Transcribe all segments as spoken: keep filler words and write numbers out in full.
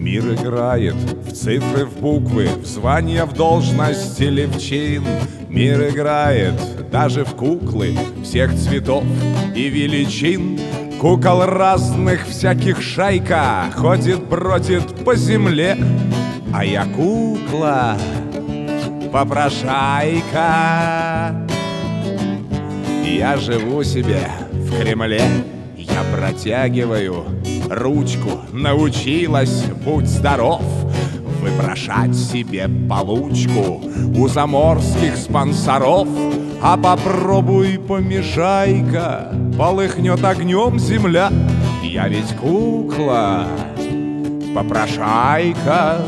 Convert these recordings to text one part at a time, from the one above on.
Мир играет в цифры, в буквы, в звания, в должности или в чин. Мир играет даже в куклы всех цветов и величин. Кукол разных всяких шайка ходит, бродит по земле, а я кукла, попрошайка. Я живу себе в Кремле, я протягиваю ручку, научилась, будь здоров, выпрошать себе получку у заморских спонсоров. А попробуй помешай-ка, полыхнет огнем земля. Я ведь кукла, попрошайка.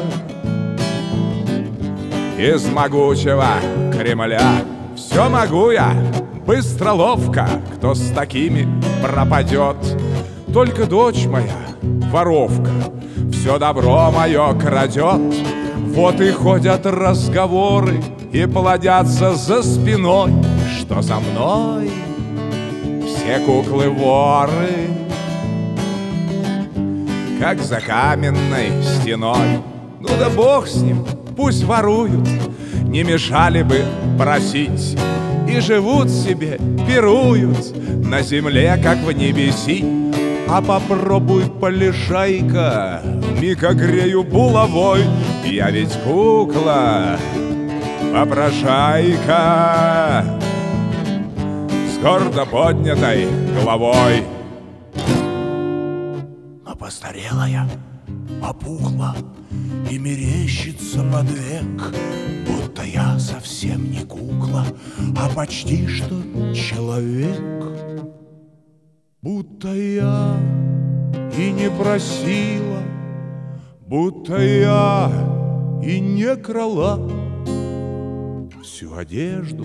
Из могучего Кремля все могу я, быстро, ловко, кто с такими пропадет. Только дочь моя, воровка, все добро мое крадет. Вот и ходят разговоры и плодятся за спиной, что за мной все куклы воры, как за каменной стеной. Ну да бог с ним, пусть воруют, не мешали бы просить. И живут себе, пируют на земле, как в небеси. А попробуй полежай-ка, миг огрею булавой. Я ведь кукла, попрошайка, с гордо поднятой головой. Но постарела я, опухла, и мерещится под век, будто я совсем не кукла, а почти что человек. Будто я и не просила, будто я и не крала. Всю одежду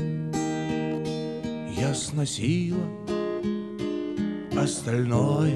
я сносила, остальное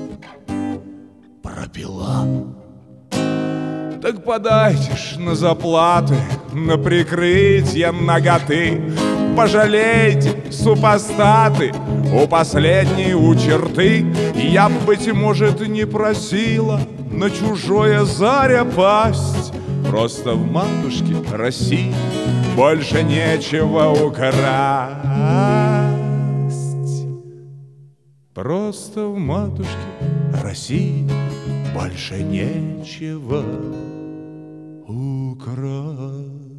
пропила. Так подайте ж на заплаты, на прикрытие наготы. Пожалейте, супостаты, у последней у черты. Я, быть может, не просила на чужое заря пасть. Просто в матушке России больше нечего украсть. Просто в матушке России больше нечего украсть.